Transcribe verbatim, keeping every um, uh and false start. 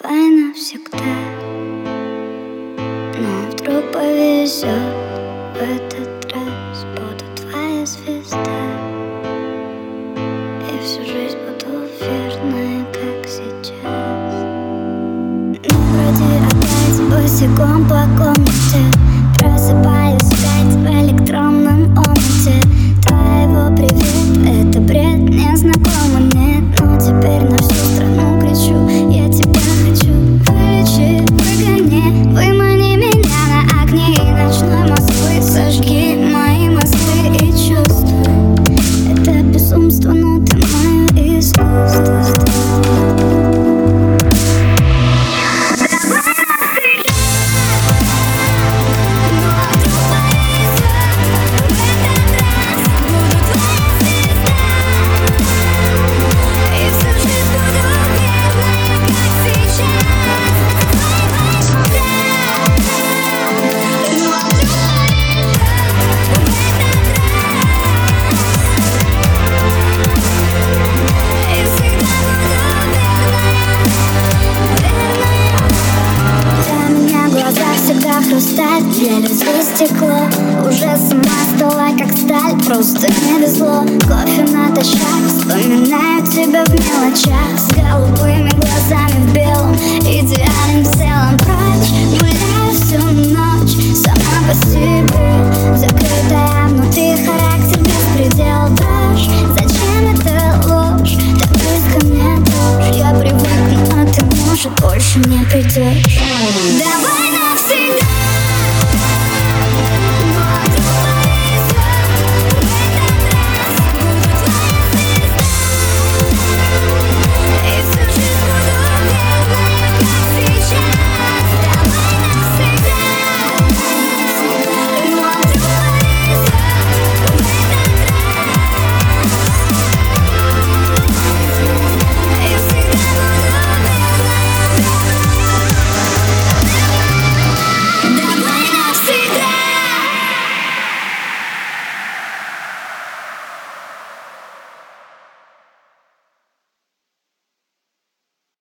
твоя навсегда. Но вдруг повезет, в этот раз буду твоя звезда. И всю жизнь буду верная, как сейчас. Но вроде опять босиком по комнате, просыпаюсь опять в электронном омуте твоего привет. Это бред, незнакомый нет, но теперь на всю страну кричу: я тебя хочу. Вылечи, выгони, вымани меня на огне и ночной Москвы. Сожги мои мосты и чувства. Это безумство, но ты мое искусство. Хрусталь, еле стекло. Уже сама стала как сталь, просто не везло. Кофе натощак, вспоминаю тебя в мелочах. С голубыми глазами в белом, идеален в целом. Прочь, гуляю всю ночь, сама по себе. Закрытая внутри, характер беспредел. Дрожь, зачем это ложь? Так близко мне дрожь. Я привыкну, а ты, может, больше не придешь.